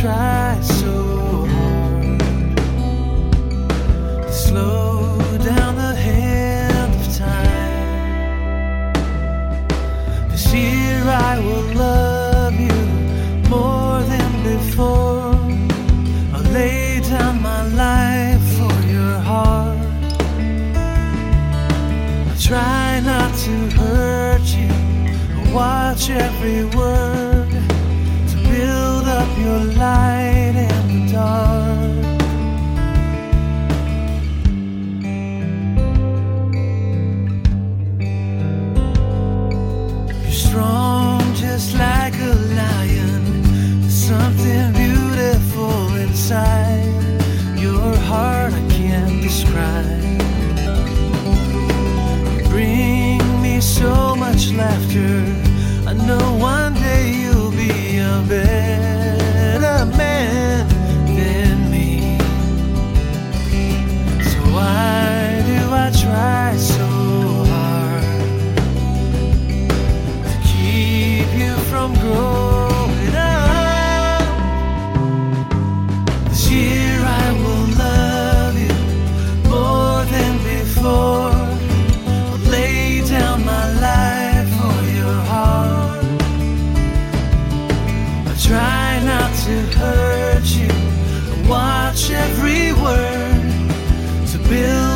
try so hard to slow down the hand of time. This year I will love you more than before. I'll lay down my life for your heart. I'll try not to hurt you. I'll watch every word to build up your light in the dark. You're strong just like a lion. There's something beautiful inside your heart I can't describe. You bring me so much laughter. I know one day you'll be a better man than me. So why do I try so hard to keep you from growing up? This year I will love you more than before. I'll lay down my life for your heart. I try not to hurt you. I watch every word to build